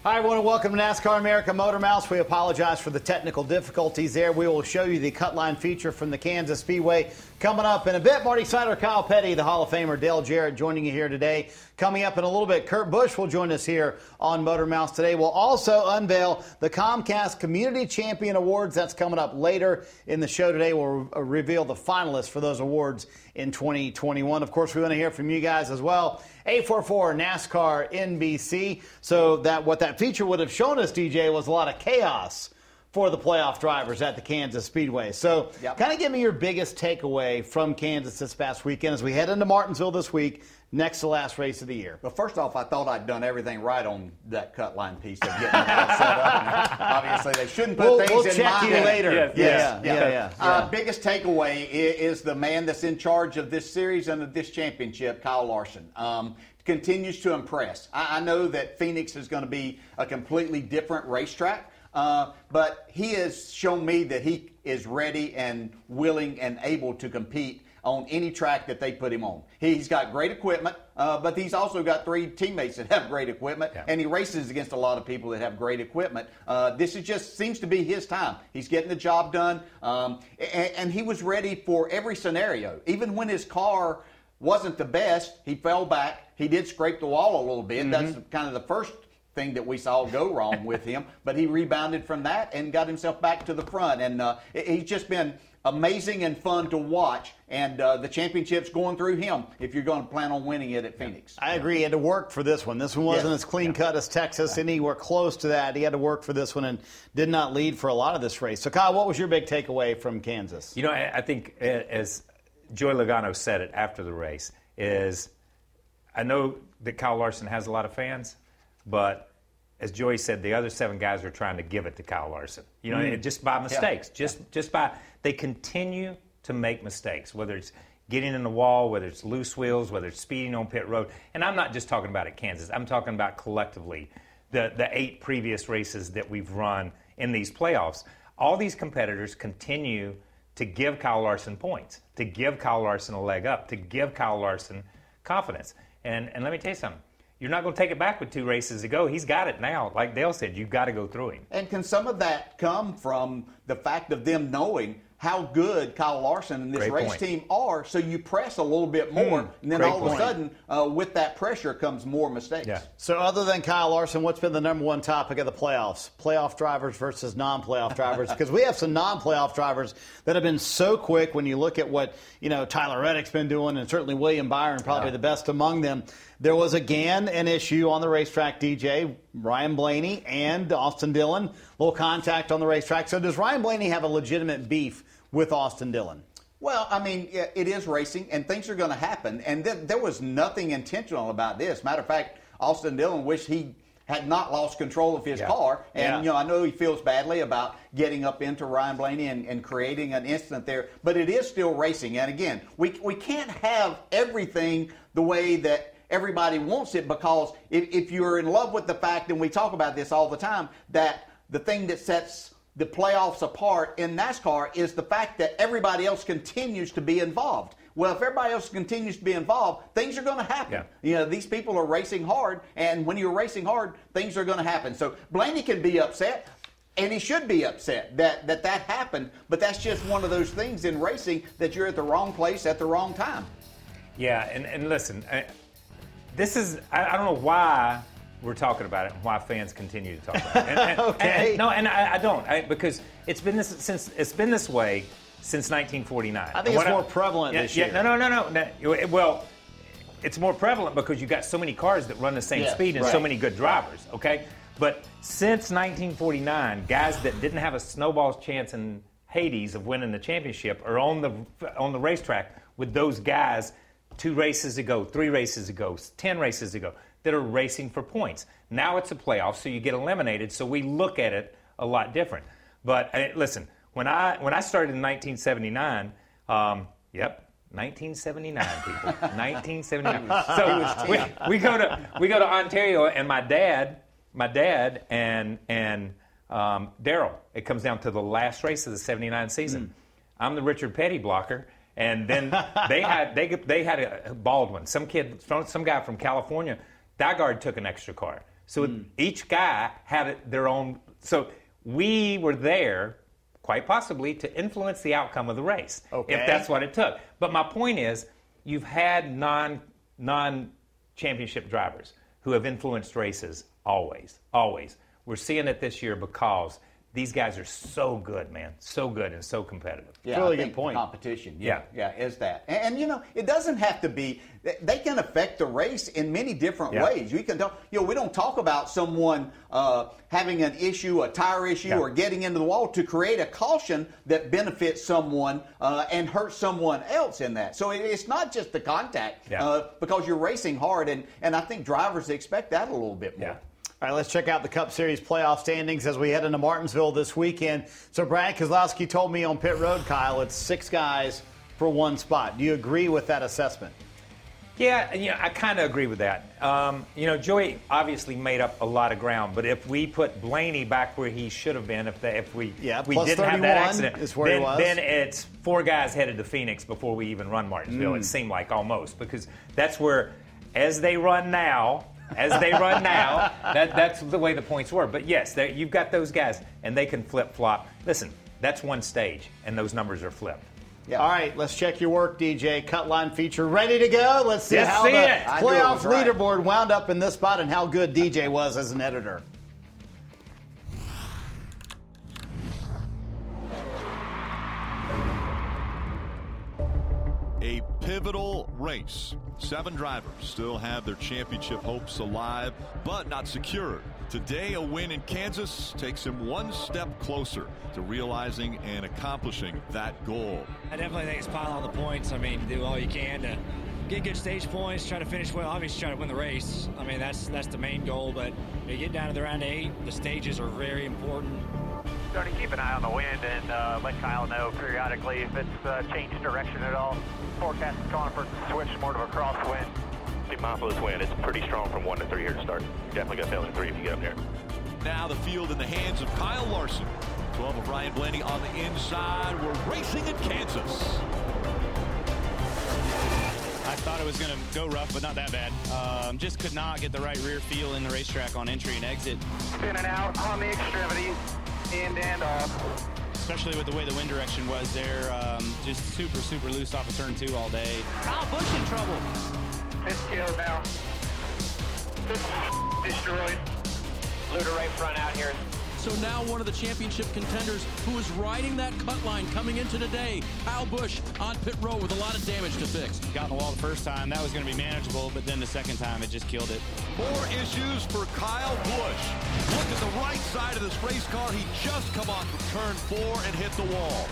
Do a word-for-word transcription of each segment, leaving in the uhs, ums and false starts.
Hi, everyone, and welcome to NASCAR America Motor Mouse. We apologize for the technical difficulties there. We will show you the cut line feature from the Kansas Speedway coming up in a bit. Marty Snyder, Kyle Petty, the Hall of Famer Dale Jarrett joining you here today. Coming up in a little bit, Kurt Busch will join us here on Motor Mouse today. We'll also unveil the Comcast Community Champion Awards. That's coming up later in the show today. We'll re- reveal the finalists for those awards in twenty twenty-one. Of course, we want to hear from you guys as well. eight four four NASCAR N B C. So that what that feature would have shown us, D J, was a lot of chaos for the playoff drivers at the Kansas Speedway. So yep. kind of give me your biggest takeaway from Kansas this past weekend as we head into Martinsville this week, next to last race of the year. Well, first off, I thought I'd done everything right on that cut line piece of getting it all set up. And obviously, they shouldn't put we'll, things we'll in check my you head. later. Yes, yeah, yes, yeah, yeah. yeah, yeah, Uh, yeah. Biggest takeaway is, is the man that's in charge of this series and of this championship, Kyle Larson. Um, continues to impress. I, I know that Phoenix is going to be a completely different racetrack. Uh, but he has shown me that he is ready and willing and able to compete on any track that they put him on. He's got great equipment, uh, but he's also got three teammates that have great equipment, yeah. and he races against a lot of people that have great equipment. Uh, this is just seems to be his time. He's getting the job done, um, and, and he was ready for every scenario. Even when his car wasn't the best, he fell back. He did scrape the wall a little bit. Mm-hmm. That's kind of the first thing that we saw go wrong with him, but he rebounded from that and got himself back to the front. And uh, he's just been amazing and fun to watch, and uh, the championship's going through him if you're going to plan on winning it at Phoenix. I agree. He had to work for this one. This one wasn't yes. as clean-cut yeah. as Texas, and he worked close to that. He had to work for this one and did not lead for a lot of this race. So, Kyle, what was your big takeaway from Kansas? You know, I, I think, as Joey Logano said it after the race, is I know that Kyle Larson has a lot of fans, but as Joey said, the other seven guys are trying to give it to Kyle Larson. You know, mm. just by mistakes. Yeah. Just just by they continue to make mistakes, whether it's getting in the wall, whether it's loose wheels, whether it's speeding on pit road. And I'm not just talking about at Kansas. I'm talking about collectively the, the eight previous races that we've run in these playoffs. All these competitors continue to give Kyle Larson points, to give Kyle Larson a leg up, to give Kyle Larson confidence. And and let me tell you something. You're not going to take it back with two races to go. He's got it now. Like Dale said, you've got to go through him. And can some of that come from the fact of them knowing how good Kyle Larson and this Great race point. team are, so you press a little bit more, mm, and then all point. of a sudden, uh, with that pressure comes more mistakes. Yeah. So other than Kyle Larson, what's been the number one topic of the playoffs? Playoff drivers versus non-playoff drivers, because we have some non-playoff drivers that have been so quick when you look at what, you know, Tyler Reddick's been doing, and certainly William Byron, probably yeah. the best among them. There was, again, an issue on the racetrack, D J. Ryan Blaney and Austin Dillon, a little contact on the racetrack. So does Ryan Blaney have a legitimate beef with Austin Dillon? Well, I mean, it is racing, and things are going to happen. And th- there was nothing intentional about this. Matter of fact, Austin Dillon wished he had not lost control of his yeah. car. And, yeah. you know, I know he feels badly about getting up into Ryan Blaney and, and creating an incident there. But it is still racing. And, again, we we can't have everything the way that everybody wants it, because if, if you're in love with the fact, and we talk about this all the time, that the thing that sets the playoffs apart in NASCAR is the fact that everybody else continues to be involved. Well, if everybody else continues to be involved, things are going to happen. Yeah. You know, these people are racing hard, and when you're racing hard, things are going to happen. So Blaney can be upset, and he should be upset that, that that happened, but that's just one of those things in racing that you're at the wrong place at the wrong time. Yeah, and, and listen, I, this is, I, I don't know why we're talking about it and why fans continue to talk about it. And, and, okay. And, no, and I, I don't, I, because it's been this since it's been this way since nineteen forty-nine. I think it's more I, prevalent yeah, this year. Yeah, no, no, no, no, no. Well, it's more prevalent because you've got so many cars that run the same yes, speed and right. so many good drivers, okay? But since nineteen forty-nine, guys that didn't have a snowball's chance in Hades of winning the championship are on the on the racetrack with those guys two races ago, three races ago, ten races ago, that are racing for points. Now it's a playoff, so you get eliminated, so we look at it a lot different. But uh, listen, when I when I started in nineteen seventy-nine, um, yep, nineteen seventy-nine, people, nineteen seventy-nine. So we, we go to we go to Ontario, and my dad, my dad, and and um, Daryl. It comes down to the last race of the seventy-nine season. Mm. I'm the Richard Petty blocker. And then they had they they had a Baldwin, some kid, some guy from California. Dygard took an extra car. So mm. each guy had their own. So we were there, quite possibly, to influence the outcome of the race, okay. if that's what it took. But my point is, you've had non non championship drivers who have influenced races always, always. We're seeing it this year because these guys are so good, man, so good and so competitive. Yeah, really I think good point. Competition, yeah, yeah, yeah, is that, and, and you know, it doesn't have to be. They can affect the race in many different yeah. ways. We can, talk, you know, we don't talk about someone uh, having an issue, a tire issue, yeah. or getting into the wall to create a caution that benefits someone uh, and hurts someone else in that. So it, it's not just the contact yeah. uh, because you're racing hard, and and I think drivers expect that a little bit more. Yeah. All right, let's check out the Cup Series playoff standings as we head into Martinsville this weekend. So Brad Keselowski told me on pit road, Kyle, it's six guys for one spot. Do you agree with that assessment? Yeah, you know, I kind of agree with that. Um, you know, Joey obviously made up a lot of ground, but if we put Blaney back where he should have been, if they, if we yeah, we plus didn't have that accident, is where then, he was. then it's four guys headed to Phoenix before we even run Martinsville. Mm. It seemed like almost because that's where, as they run now. As they run now, that, that's the way the points were. But yes, you've got those guys, and they can flip-flop. Listen, that's one stage, and those numbers are flipped. Yeah. All right, let's check your work, D J. Cutline feature ready to go. Let's see Let's how see the it. playoff right. leaderboard wound up in this spot and how good D J was as an editor. A pivotal race. Seven drivers still have their championship hopes alive, but not secured. Today, a win in Kansas takes him one step closer to realizing and accomplishing that goal. I definitely think it's pile on the points. I mean, do all you can to get good stage points, try to finish well, obviously try to win the race. I mean, that's that's the main goal, but you get down to the round eight, the stages are very important. Starting to keep an eye on the wind and uh, let Kyle know periodically if it's uh, changed direction at all. Forecast is calling for switch more to a crosswind. Be mindful of this wind. It's pretty strong from one to three here to start. Definitely got failing three if you get up there. Now the field in the hands of Kyle Larson. twelve of Ryan Blaney on the inside. We're racing in Kansas. I thought it was going to go rough, but not that bad. Um, just could not get the right rear feel in the racetrack on entry and exit. Spinning out on the extremities, in and off. Especially with the way the wind direction was there. Um, just super, super loose off of turn two all day. Kyle Busch in trouble. It's killed now. Destroyed. Luda right front out here. So now one of the championship contenders who is riding that cut line coming into today, Kyle Busch on pit road with a lot of damage to fix. Got on the wall the first time, that was going to be manageable, but then the second time it just killed it. More issues for Kyle Busch. Look at the right side of this race car. He just come off of turn four and hit the wall.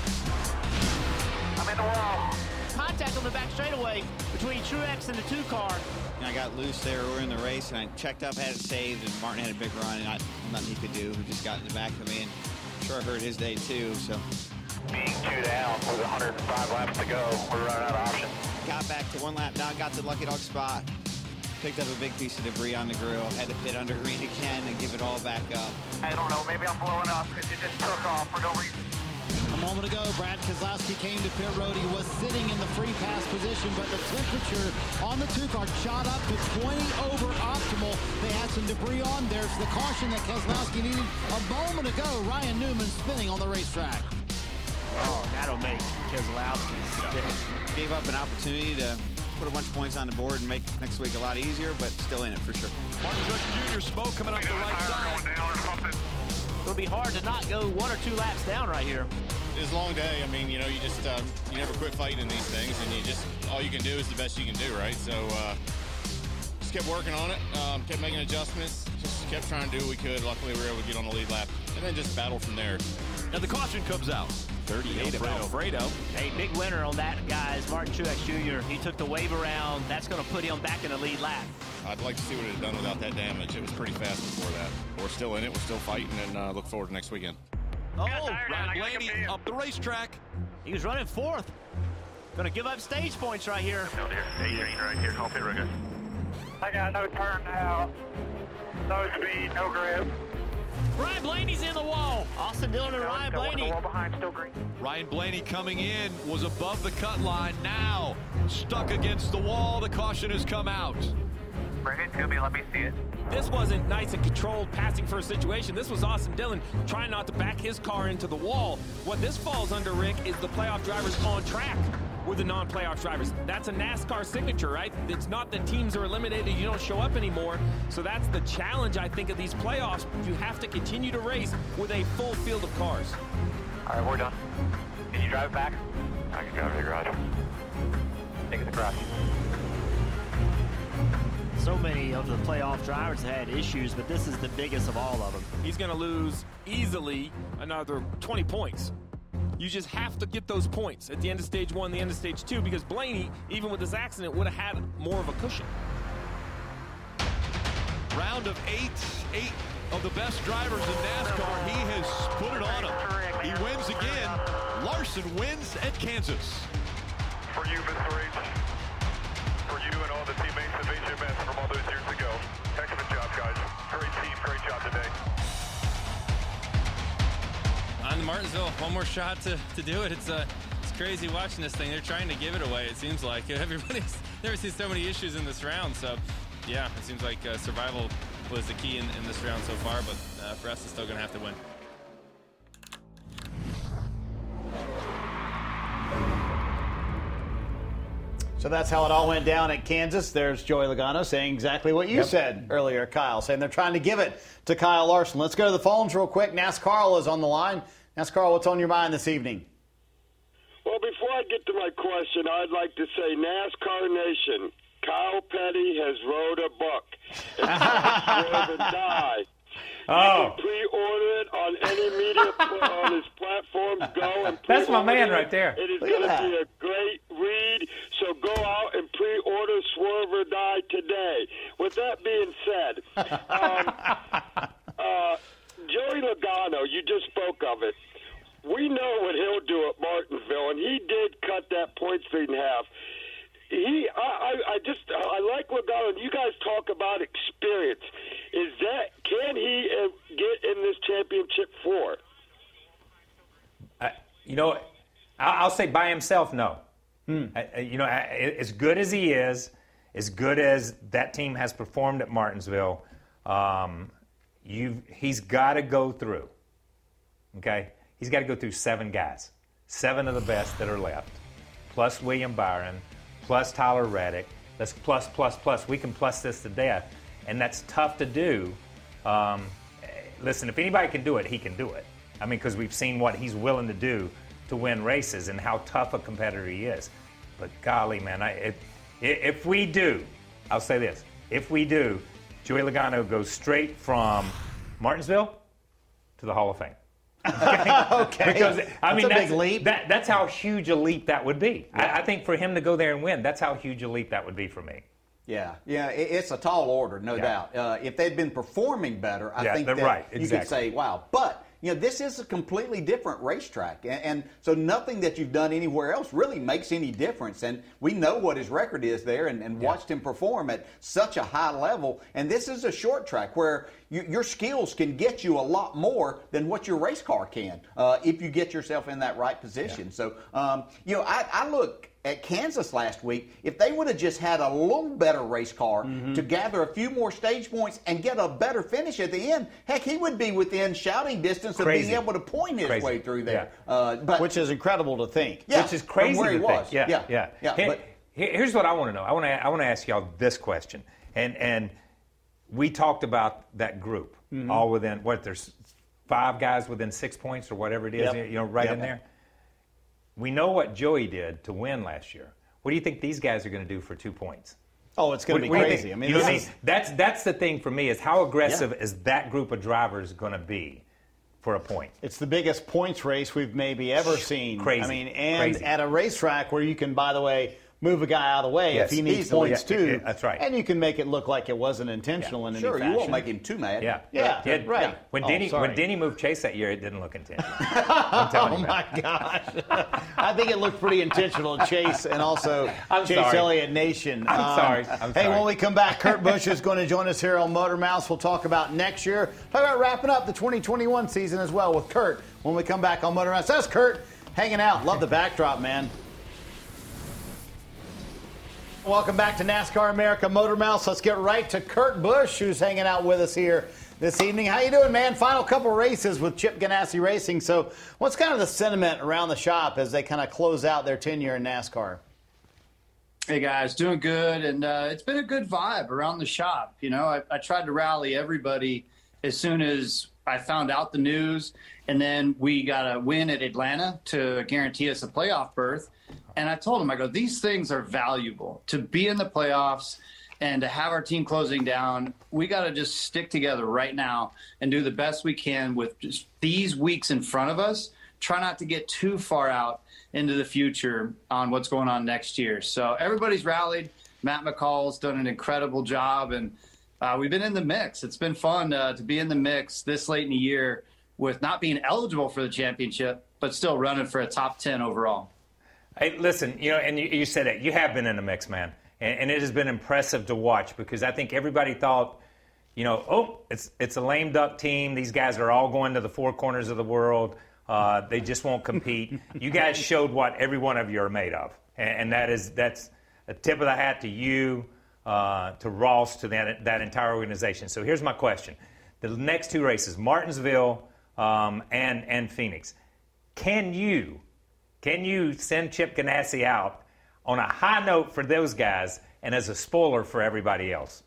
I'm in the wall. Contact on the back straightaway between Truex and the two car. I got loose there earlier in the race, and I checked up, had it saved, and Martin had a big run, and I, nothing he could do. He just got in the back of me, and I'm sure I hurt his day too. So Being two down with one hundred five laps to go, we're running out of options. Got back to one lap down, got to the Lucky Dog spot, picked up a big piece of debris on the grill, had to pit under green again and give it all back up. I don't know, maybe I'm blowing up because it just took off for no reason. A moment ago, Brad Keselowski came to pit road. He was sitting in the free pass position, but the temperature on the two-car shot up to twenty over optimal. They had some debris on. There's the caution that Keselowski needed a moment ago. Ryan Newman spinning on the racetrack. Oh, that'll make Keselowski sick. Gave up an opportunity to put a bunch of points on the board and make next week a lot easier, but still in it for sure. Martin Truex Junior smoke coming up the right side. It'll be hard to not go one or two laps down right here. It's a long day. I mean, you know, you just, um, you never quit fighting in these things, and you just, all you can do is the best you can do, right? So, uh, just kept working on it, um, kept making adjustments, just kept trying to do what we could. Luckily, we were able to get on the lead lap, and then just battle from there. And the caution comes out. thirty-eight of Alfredo. Hey, big winner on that, guys. Martin Truex Junior He took the wave around. That's going to put him back in the lead lap. I'd like to see what it had done without that damage. It was pretty fast before that. We're still in it. We're still fighting, and uh, look forward to next weekend. Oh, Ryan Blaney up the racetrack. He was running fourth. Going to give up stage points right here. Down here, eighteen right here. I'll pit right. I got no turn now. No speed, no grip. Ryan Blaney's in the wall. Austin Dillon and Ryan Blaney. The wall behind, still green. Ryan Blaney coming in was above the cut line. Now stuck against the wall. The caution has come out. Bring it. Scooby, let me see it. This wasn't nice and controlled passing for a situation. This was Austin Dillon trying not to back his car into the wall. What this falls under, Rick, is the playoff drivers on track with the non-playoff drivers. That's a NASCAR signature, right? It's not that teams are eliminated, you don't show up anymore. So that's the challenge, I think, of these playoffs. You have to continue to race with a full field of cars. All right, we're done. Can you drive it back? I can drive it to the garage. Take it to the garage. So many of the playoff drivers had issues, but this is the biggest of all of them. He's going to lose easily another twenty points. You just have to get those points at the end of stage one, the end of stage two, because Blaney, even with this accident, would have had more of a cushion. Round of eight, eight of the best drivers in NASCAR. He has put it on him. He wins again. Larson wins at Kansas. For you, Mister H. For you and all the teammates of H M S from all those years ago. Excellent job, guys. Great team, great job today. On to Martinsville, one more shot to, to do it. It's uh, it's crazy watching this thing. They're trying to give it away, it seems like. Everybody's never seen so many issues in this round. So, yeah, it seems like uh, survival was the key in, in this round so far. But uh, for us, it's still going to have to win. So that's how it all went down at Kansas. There's Joey Logano saying exactly what you Yep. said earlier, Kyle, saying they're trying to give it to Kyle Larson. Let's go to the phones real quick. NASCAR is on the line. NASCAR, what's on your mind this evening? Well, before I get to my question, I'd like to say, NASCAR Nation, Kyle Petty has wrote a book. It's called Swerve and Die. You Oh. can pre-order it on any media pl- on his platforms. Go and pre-order That's my man it. right there. It is Look at going to that. be a great read. So go out and pre-order Swerve or Die today. With that being said, um, uh, Joey Logano, you just spoke of it. We know what he'll do at Martinsville, and he did cut that point streak in half. He, I, I, I just, I like Logano. You guys talk about experience. Is that, can he uh, get in this championship four? I, you know, I- I'll say by himself, no. I, I- you know, I- as good as he is, as good as that team has performed at Martinsville, um, you he's got to go through. Okay, he's got to go through seven guys, seven of the best that are left, plus William Byron, plus Tyler Reddick. That's plus, plus, plus. We can plus this to death, and that's tough to do. Um, listen, if anybody can do it, he can do it. I mean, because we've seen what he's willing to do to win races and how tough a competitor he is. But golly, man, I, if, if we do, I'll say this: if we do, Joey Logano goes straight from Martinsville to the Hall of Fame. Okay. Because I mean, That's a that's, big leap. That, that's how huge a leap that would be. I, I think for him to go there and win, that's how huge a leap that would be for me. Yeah, yeah, it- it's a tall order, no Yeah. doubt. Uh, if they'd been performing better, I Yeah, think they're that right, you exactly. could say, wow. But you know, this is a completely different racetrack, and, and so nothing that you've done anywhere else really makes any difference. And we know what his record is there, and, and watched him perform at such a high level. And this is a short track where you, your skills can get you a lot more than what your race car can uh, if you get yourself in that right position. So, um, you know, I, I look at Kansas last week. If they would have just had a little better race car Mm-hmm. to gather a few more stage points and get a better finish at the end, heck, he would be within shouting distance Crazy. of being able to point his Crazy. way through there. Yeah. Uh, but Which is incredible to think. Yeah, Which is from crazy where to he think. was. Yeah, Yeah, yeah. yeah, Here- but- here- here's what I want to know. I want to I want to ask y'all this question. And and we talked about that group Mhm. all within what there's five guys within six points or whatever it is. Yep. You know, right Yep. in there. We know what Joey did to win last year. What do you think these guys are going to do for two points? Oh, it's going to What- be what do you crazy. think? I mean, you know this what I is- mean? That's that's the thing for me is how aggressive Yeah. is that group of drivers going to be for a point? It's the biggest points race we've maybe ever seen. Crazy. I mean, and Crazy. at a racetrack where you can, by the way, move a guy out of the way Yes, if he needs easily. points Yeah, too. yeah, that's right. And you can make it look like it wasn't intentional in sure, any you fashion. won't make him too mad. Yeah, Yeah, Yeah, right. When Oh, Denny sorry. when Denny moved Chase that year, it didn't look intentional. I'm telling Oh you, my man. gosh! I think it looked pretty intentional to Chase and also I'm Chase sorry. Elliott Nation. I'm sorry. I'm hey, sorry. when we come back, Kurt Busch is going to join us here on Motor Mouse. We'll talk about next year. Talk about wrapping up the twenty twenty-one season as well with Kurt when we come back on Motor Mouse. That's Kurt hanging out. Love the backdrop, man. Welcome back to NASCAR America Motor Mouth. Let's get right to Kurt Busch, who's hanging out with us here this evening. How you doing, man? Final couple races with Chip Ganassi Racing. So what's kind of the sentiment around the shop as they kind of close out their tenure in NASCAR? Hey, guys, doing good. And uh, it's been a good vibe around the shop. You know, I, I tried to rally everybody as soon as I found out the news. And then we got a win at Atlanta to guarantee us a playoff berth. And I told him, I go, these things are valuable. To be in the playoffs and to have our team closing down, we got to just stick together right now and do the best we can with just these weeks in front of us. Try not to get too far out into the future on what's going on next year. So everybody's rallied. Matt McCall's done an incredible job, and uh, we've been in the mix. It's been fun uh, to be in the mix this late in the year with not being eligible for the championship, but still running for a top ten overall. Hey, listen, you know, and you, you said it. You have been in the mix, man, and, and it has been impressive to watch because I think everybody thought, you know, oh, it's it's a lame duck team. These guys are all going to the four corners of the world. Uh, they just won't compete. You guys showed what every one of you are made of, and, and that is that's a tip of the hat to you, uh, to Ross, to that that entire organization. So here's my question: the next two races, Martinsville um, and and Phoenix, can you? Can you send Chip Ganassi out on a high note for those guys and as a spoiler for everybody else?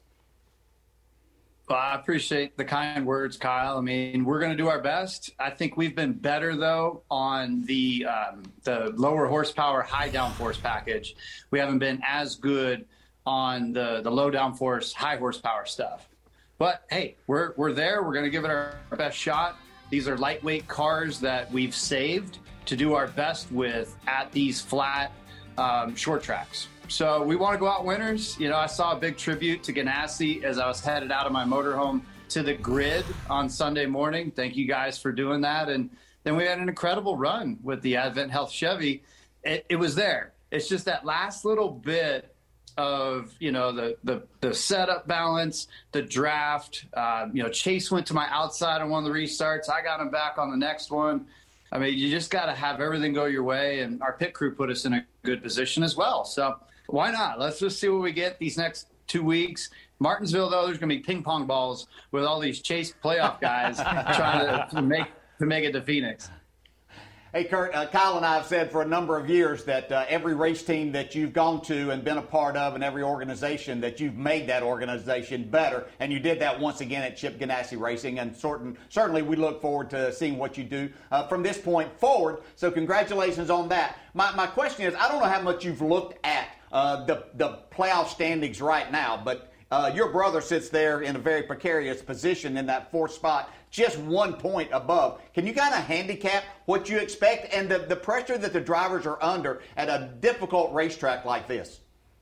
Well, I appreciate the kind words, Kyle. I mean, we're going to do our best. I think we've been better, though, on the um, the lower horsepower, high downforce package. We haven't been as good on the, the low downforce, high horsepower stuff. But, hey, we're, we're there. We're going to give it our best shot. These are lightweight cars that we've saved to do our best with at these flat um, short tracks. So we want to go out winners. You know, I saw a big tribute to Ganassi as I was headed out of my motorhome to the grid on Sunday morning. Thank you guys for doing that. And then we had an incredible run with the Advent Health Chevy. It, it was there. It's just that last little bit of, you know, the the, the setup balance, the draft. Uh, you know, Chase went to my outside on one of the restarts. I got him back on the next one. I mean, you just got to have everything go your way, and our pit crew put us in a good position as well. So why not? Let's just see what we get these next two weeks. Martinsville, though, there's going to be ping pong balls with all these Chase playoff guys trying to, to make to make it to Phoenix. Hey, Kurt, uh, Kyle and I have said for a number of years that uh, every race team that you've gone to and been a part of and every organization that you've made that organization better. And you did that once again at Chip Ganassi Racing. And certain, certainly we look forward to seeing what you do uh, from this point forward. So congratulations on that. My, my question is, I don't know how much you've looked at uh, the, the playoff standings right now, but uh, your brother sits there in a very precarious position in that fourth spot, just one point above. Can you kind of handicap what you expect and the, the pressure that the drivers are under at a difficult racetrack like this?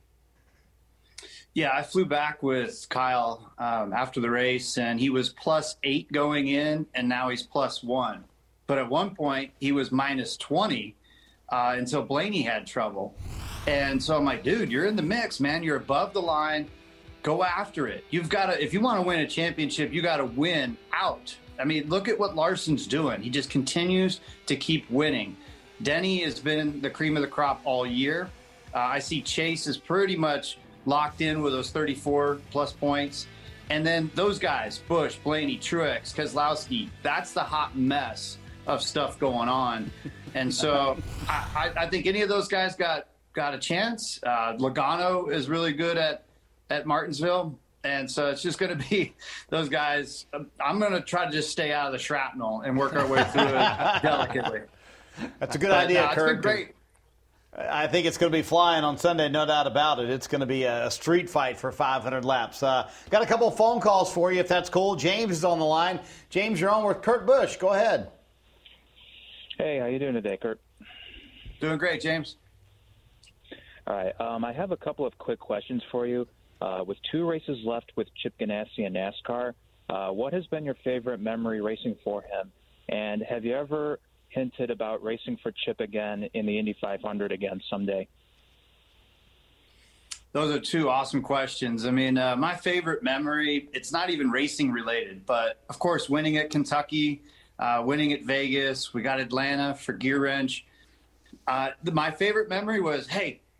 Yeah, I flew back with Kyle um, after the race, and he was plus eight going in, and now he's plus one. But at one point, he was minus twenty uh, until Blaney had trouble. And so I'm like, dude, you're in the mix, man. You're above the line. Go after it. You've got to, if you want to win a championship, you got to win out. I mean, look at what Larson's doing. He just continues to keep winning. Denny has been the cream of the crop all year. Uh, I see Chase is pretty much locked in with those thirty-four plus points. And then those guys, Busch, Blaney, Truex, Keselowski, that's the hot mess of stuff going on. And so I, I think any of those guys got, got a chance. Uh, Logano is really good at, at Martinsville. And so it's just going to be those guys. I'm going to try to just stay out of the shrapnel and work our way through it delicately. That's a good but, idea, uh, Kurt. It's been great. I think it's going to be flying on Sunday, no doubt about it. It's going to be a street fight for five hundred laps. Uh, got a couple of phone calls for you, if that's cool. James is on the line. James, you're on with Kurt Busch. Go ahead. Hey, how you doing today, Kurt? Doing great, James. All right. Um, I have a couple of quick questions for you. Uh, with two races left with Chip Ganassi in NASCAR, uh, what has been your favorite memory racing for him? And have you ever hinted about racing for Chip again in the Indy five hundred again someday? Those are two awesome questions. I mean, uh, my favorite memory, it's not even racing related, but of course, winning at Kentucky, uh, winning at Vegas, we got Atlanta for Gear Wrench. Uh, the, my favorite memory was, hey,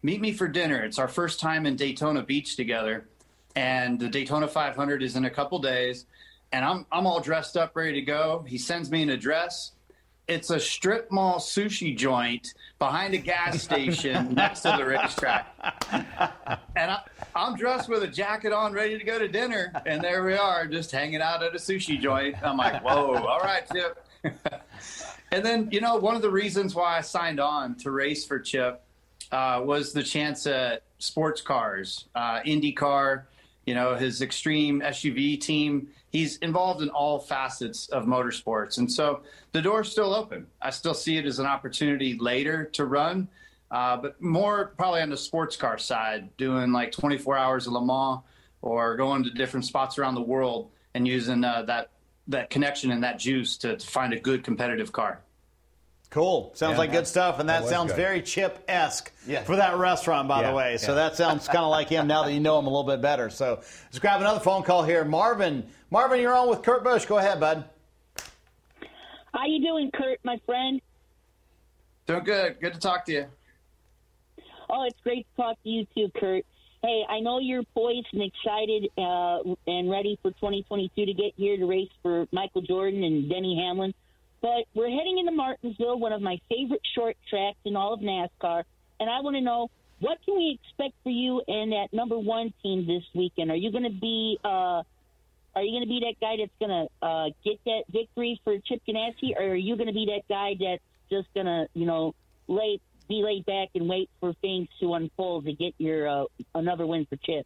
meet me for dinner. It's our first time in Daytona Beach together, and the Daytona five hundred is in a couple days, and I'm I'm all dressed up, ready to go. He sends me an address. It's a strip mall sushi joint behind a gas station next to the racetrack. And I, I'm dressed with a jacket on, ready to go to dinner, and there we are, just hanging out at a sushi joint. I'm like, whoa, all right, Chip. And then, you know, one of the reasons why I signed on to race for Chip uh, was the chance at sports cars, uh, IndyCar, you know, his extreme S U V team. He's involved in all facets of motorsports. And so the door's still open. I still see it as an opportunity later to run, uh, but more probably on the sports car side, doing like twenty-four hours of Le Mans or going to different spots around the world and using uh, that that connection and that juice to, to find a good competitive car. Cool. Sounds Yeah. like good stuff, and that, That was sounds good. very Chip-esque Yeah. for that restaurant, by Yeah, the way. So yeah. that sounds kind of like him now that you know him a little bit better. So let's grab another phone call here. Marvin, Marvin, you're on with Kurt Busch. Go ahead, bud. How you doing, Kurt, my friend? Doing good. Good to talk to you. Oh, it's great to talk to you too, Kurt. Hey, I know you're poised and excited uh, and ready for twenty twenty-two to get here to race for Michael Jordan and Denny Hamlin. But we're heading into Martinsville, one of my favorite short tracks in all of NASCAR. And I want to know, what can we expect for you and that number one team this weekend? Are you going to be uh, are you going to be that guy that's going to uh, get that victory for Chip Ganassi, or are you going to be that guy that's just going to, you know, lay be laid back and wait for things to unfold to get your uh, another win for Chip?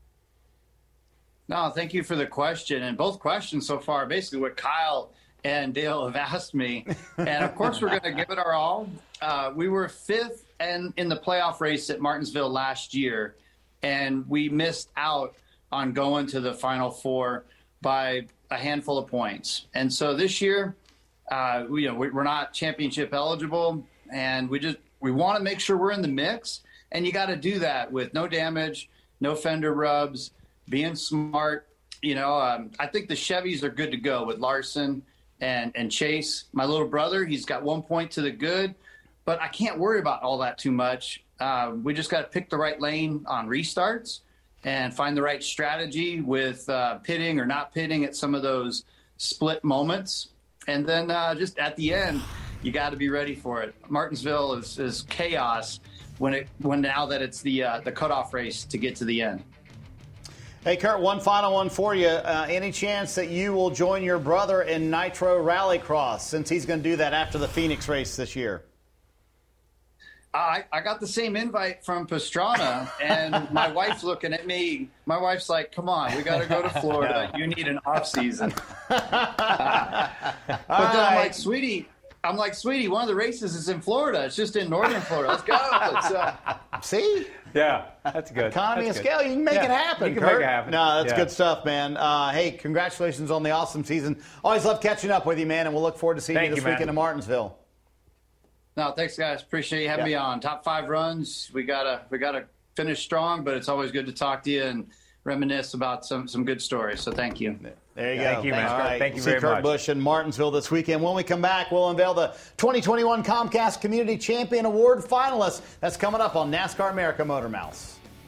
No, thank you for the question. And both questions so far, basically what Kyle and Dale have asked me. And, of course, we're going to give it our all. Uh, we were fifth and in the playoff race at Martinsville last year, and we missed out on going to the Final Four by a handful of points. And so this year, uh, we, you know, we're not championship eligible, and we just we want to make sure we're in the mix. And you got to do that with no damage, no fender rubs, being smart. You know, um, I think the Chevys are good to go with Larson and, and Chase. My little brother, he's got one point to the good, but I can't worry about all that too much. Uh, we just got to pick the right lane on restarts and find the right strategy with uh, pitting or not pitting at some of those split moments. And then uh, just at the end, you got to be ready for it. Martinsville is, is chaos when it when now that it's the uh, the cutoff race to get to the end. Hey, Kurt, one final one for you. Uh, any chance that you will join your brother in Nitro Rallycross, since he's going to do that after the Phoenix race this year? I, I got the same invite from Pastrana, and my wife's looking at me. My wife's like, come on, we got to go to Florida. You need an off season. Uh, but then I'm like, sweetie, I'm like, sweetie, one of the races is in Florida. It's just in northern Florida. Let's go. Let's, uh, See? Yeah, that's good. Economy That's of good. scale, you can make Yeah, it happen, You can Kurt. make it happen. No, that's Yeah. good stuff, man. Uh, hey, congratulations on the awesome season. Always love catching up with you, man, and we'll look forward to seeing Thank you this you, man. weekend in Martinsville. No, thanks, guys. Appreciate you having Yeah. me on. Top five runs. We gotta we gotta finish strong, but it's always good to talk to you and reminisce about some some good stories. So thank you. There you Thank go. you, man. All right. Thank you See very Kurt much. Busch in Martinsville this weekend. When we come back, we'll unveil the twenty twenty-one Comcast Community Champion Award finalists. That's coming up on NASCAR America Motor Mouth.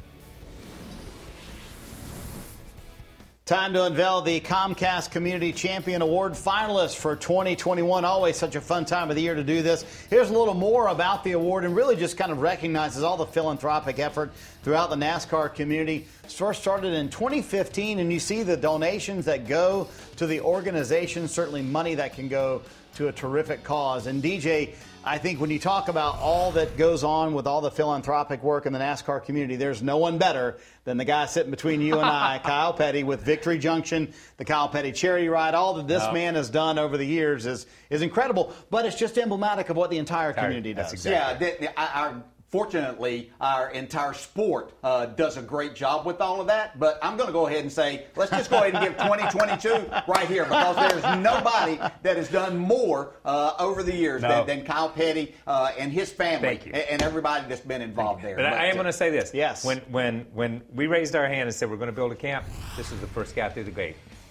Time to unveil the Comcast Community Champion Award finalists for twenty twenty-one. Always such a fun time of the year to do this. Here's a little more about the award, and really just kind of recognizes all the philanthropic effort throughout the NASCAR community. First started in twenty fifteen, and you see the donations that go to the organization, certainly money that can go to a terrific cause. And D J, I think when you talk about all that goes on with all the philanthropic work in the NASCAR community, there's no one better than the guy sitting between you and I, Kyle Petty, with Victory Junction, the Kyle Petty Charity Ride. All that this No. man has done over the years is is incredible, but it's just emblematic of what the entire community That's does. exactly- Yeah, the, our, fortunately, our entire sport uh, does a great job with all of that. But I'm going to go ahead and say, let's just go ahead and give twenty twenty-two right here, because there's nobody that has done more uh, over the years No. than, than Kyle Petty uh, and his family. Thank you. And, and everybody that's been involved there. But I, I am uh, going to say this. Yes. When when when we raised our hand and said we're going to build a camp, this was the first guy through the gate.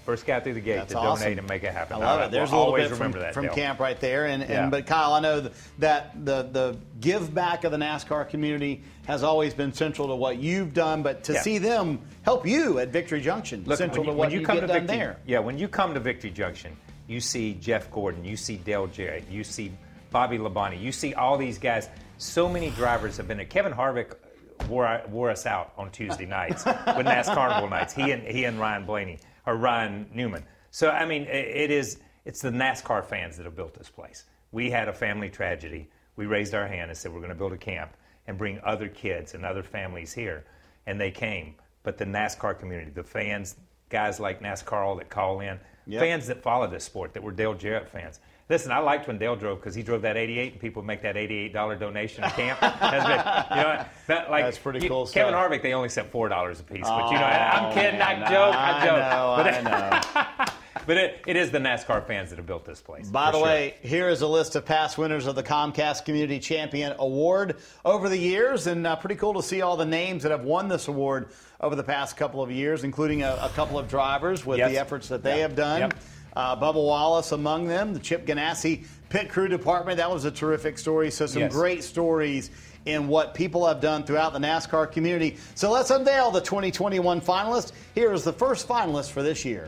First guy through the gate That's to awesome. donate and make it happen. I love All it. There's we'll a little always bit remember from, that, from Dale. camp right there. And, and Yeah. But Kyle, I know that the the give back of the NASCAR community has always been central to what you've done. But to Yeah. see them help you at Victory Junction, Look, central when you, to what when you, you, come get to done Victory, there. Yeah, when you come to Victory Junction, you see Jeff Gordon, you see Dale Jarrett, you see Bobby Labonte, you see all these guys. So many drivers have been there. Kevin Harvick wore, wore us out on Tuesday nights with NASCAR Carnival nights. He and he and Ryan Blaney or Ryan Newman. So I mean, it, it is it's the NASCAR fans that have built this place. We had a family tragedy. We raised our hand and said we're going to build a camp and bring other kids and other families here, and they came. But the NASCAR community, the fans, guys like NASCAR that call in, Yep. fans that follow this sport, that were Dale Jarrett fans. Listen, I liked when Dale drove because he drove that eighty-eight, and people would make that eighty-eight dollars donation to camp. That's been, you know, that, like, That's pretty you- cool Kevin stuff. Harvick, they only sent four dollars a piece. Oh, But you know, I'm kidding. I joke. I I joke. know, but I know. but it, it is the NASCAR fans that have built this place. By for the sure. way, here is a list of past winners of the Comcast Community Champion Award over the years, and uh, pretty cool to see all the names that have won this award over the past couple of years, including a, a couple of drivers with Yes. the efforts that they Yeah. have done. Yep. Uh, Bubba Wallace among them, the Chip Ganassi pit crew department. That was a terrific story. So some Yes. great stories in what people have done throughout the NASCAR community. So let's unveil the twenty twenty-one finalists. Here is the first finalist for this year.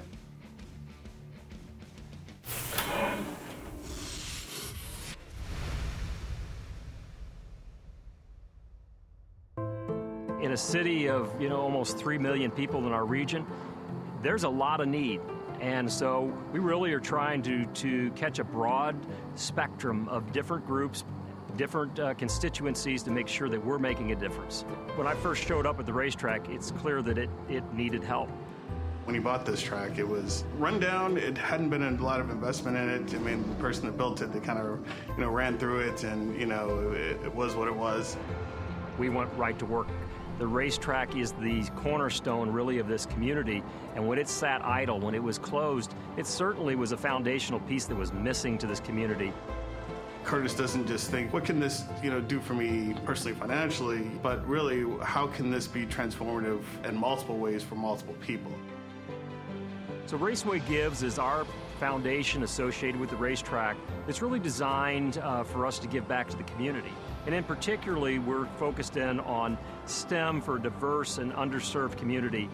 In a city of, you know, almost three million people in our region, there's a lot of need. And so we really are trying to, to catch a broad spectrum of different groups, different uh, constituencies to make sure that we're making a difference. When I first showed up at the racetrack, it's clear that it, it needed help. When he bought this track, it was run down. It hadn't been a lot of investment in it. I mean, the person that built it, they kind of, you know, ran through it, and, you know, it, it was what it was. We went right to work. The racetrack is the cornerstone, really, of this community. And when it sat idle, when it was closed, it certainly was a foundational piece that was missing to this community. Curtis doesn't just think, what can this, you know, do for me personally, financially, but really, how can this be transformative in multiple ways for multiple people? So Raceway Gives is our foundation associated with the racetrack. It's really designed uh, for us to give back to the community. And in particularly, we're focused in on STEM for a diverse and underserved community.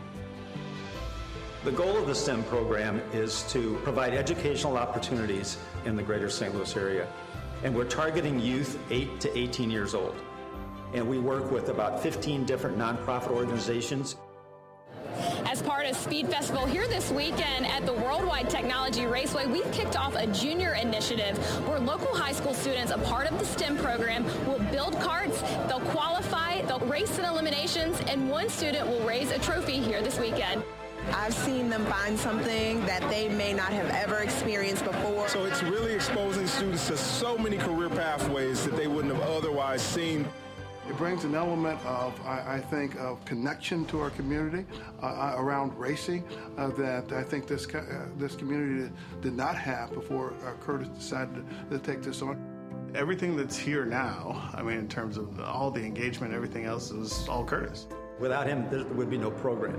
The goal of the STEM program is to provide educational opportunities in the greater Saint Louis area. And we're targeting youth eight to eighteen years old. And we work with about fifteen different nonprofit organizations. As part of Speed Festival here this weekend at the Worldwide Technology Raceway, we've kicked off a junior initiative where local high school students, a part of the STEM program, will build karts, they'll qualify, they'll race in eliminations, and one student will raise a trophy here this weekend. I've seen them find something that they may not have ever experienced before. So it's really exposing students to so many career pathways that they wouldn't have otherwise seen. It brings an element of, I, I think, of connection to our community uh, around racing uh, that I think this uh, this community did not have before uh, Curtis decided to, to take this on. Everything that's here now, I mean, in terms of all the engagement, everything else is all Curtis. Without him, there would be no program.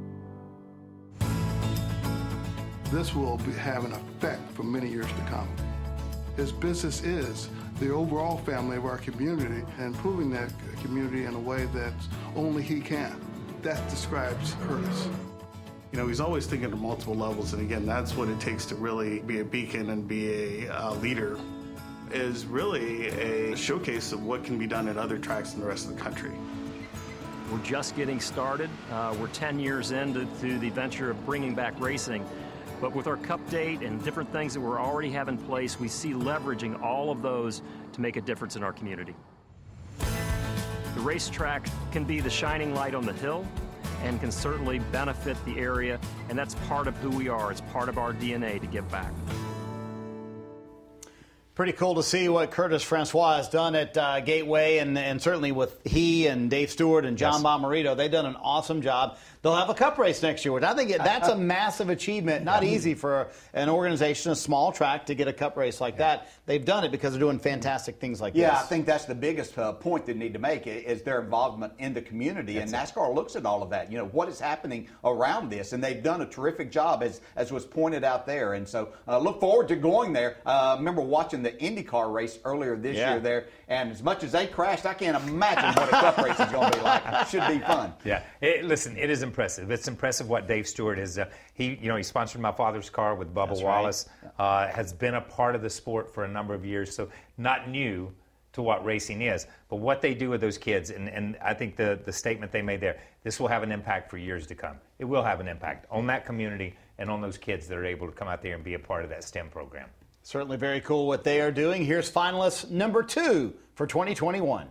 This will be, have an effect for many years to come. His business is the overall family of our community, and improving that community in a way that only he can. That describes Curtis. You know, he's always thinking at multiple levels, and again, that's what it takes to really be a beacon and be a uh, leader, is really a showcase of what can be done at other tracks in the rest of the country. We're just getting started. Uh, we're ten years into to the venture of bringing back racing. But with our cup date and different things that we already have in place, we see leveraging all of those to make a difference in our community. The racetrack can be the shining light on the hill and can certainly benefit the area, and that's part of who we are. It's part of our D N A to give back. Pretty cool to see what Curtis Francois has done at uh, Gateway, and, and certainly with he and Dave Stewart and John Yes. Bomarito. They've done an awesome job. They'll have a cup race next year, which I think it, that's a massive achievement. Not easy for an organization, a small track, to get a cup race like that. They've done it because they're doing fantastic things like Yeah, this. I think that's the biggest uh, point they need to make is their involvement in the community. That's and NASCAR looks at all of that. You know, what is happening around this? And they've done a terrific job, as, as was pointed out there. And so uh, look forward to going there. Uh, remember watching the IndyCar race earlier this Yeah. year there. And as much as they crashed, I can't imagine what a cup race is going to be like. It should be fun. Yeah, it, listen, it is impressive. It's impressive what Dave Stewart is. Uh, he, you know, he sponsored my father's car with Bubba That's right. Wallace. Uh, has been a part of the sport for a number of years, so not new to what racing is. But what they do with those kids, and, and I think the the statement they made there, this will have an impact for years to come. It will have an impact on that community and on those kids that are able to come out there and be a part of that STEM program. Certainly very cool what they are doing. Here's finalist number two for twenty twenty-one.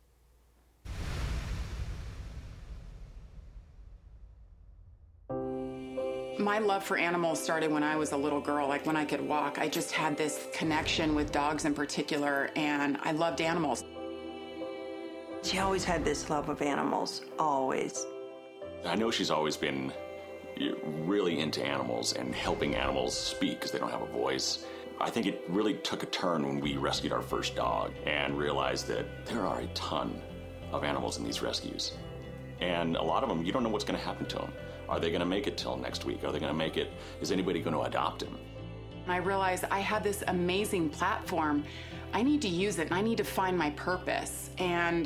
My love for animals started when I was a little girl, like when I could walk. I just had this connection with dogs in particular, and I loved animals. She always had this love of animals, always. I know she's always been really into animals and helping animals speak because they don't have a voice. I think it really took a turn when we rescued our first dog and realized that there are a ton of animals in these rescues. And a lot of them, you don't know what's going to happen to them. Are they going to make it till next week? Are they going to make it? Is anybody going to adopt him? And I realized I had this amazing platform. I need to use it, and I need to find my purpose. And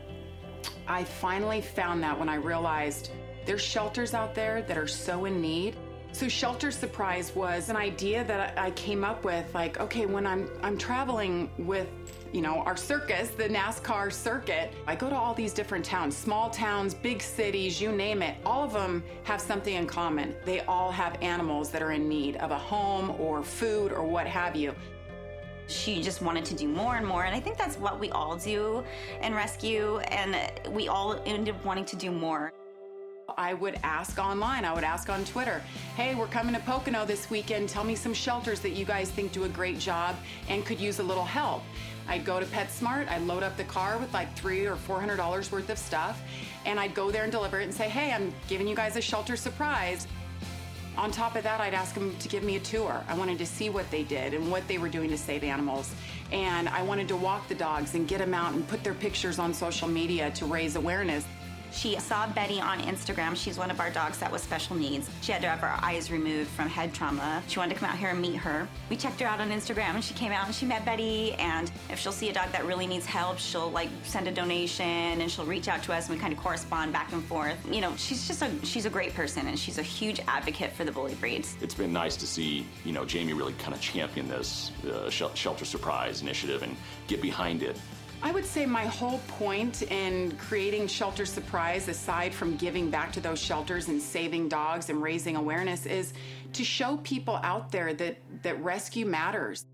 I finally found that when I realized there's shelters out there that are so in need. So Shelter Surprise was an idea that I came up with, like, okay, when I'm I'm traveling with, you know, our circus, the NASCAR circuit, I go to all these different towns, small towns, big cities, you name it. All of them have something in common. They all have animals that are in need of a home or food or what have you. She just wanted to do more and more, and I think that's what we all do in rescue, and we all end up wanting to do more. I would ask online, I would ask on Twitter, hey, we're coming to Pocono this weekend, tell me some shelters that you guys think do a great job and could use a little help. I'd go to PetSmart, I'd load up the car with like three or four hundred dollars worth of stuff, and I'd go there and deliver it and say, hey, I'm giving you guys a shelter surprise. On top of that, I'd ask them to give me a tour. I wanted to see what they did and what they were doing to save animals. And I wanted to walk the dogs and get them out and put their pictures on social media to raise awareness. She saw Betty on Instagram. She's one of our dogs that was special needs. She had to have her eyes removed from head trauma. She wanted to come out here and meet her. We checked her out on Instagram, and she came out and she met Betty. And if she'll see a dog that really needs help, she'll like send a donation and she'll reach out to us, and we kind of correspond back and forth. You know, she's just a she's a great person, and she's a huge advocate for the bully breeds. It's been nice to see, you know, Jamie really kind of champion this uh, Shelter Surprise initiative and get behind it. I would say my whole point in creating Shelter Surprise, aside from giving back to those shelters and saving dogs and raising awareness, is to show people out there that, that rescue matters.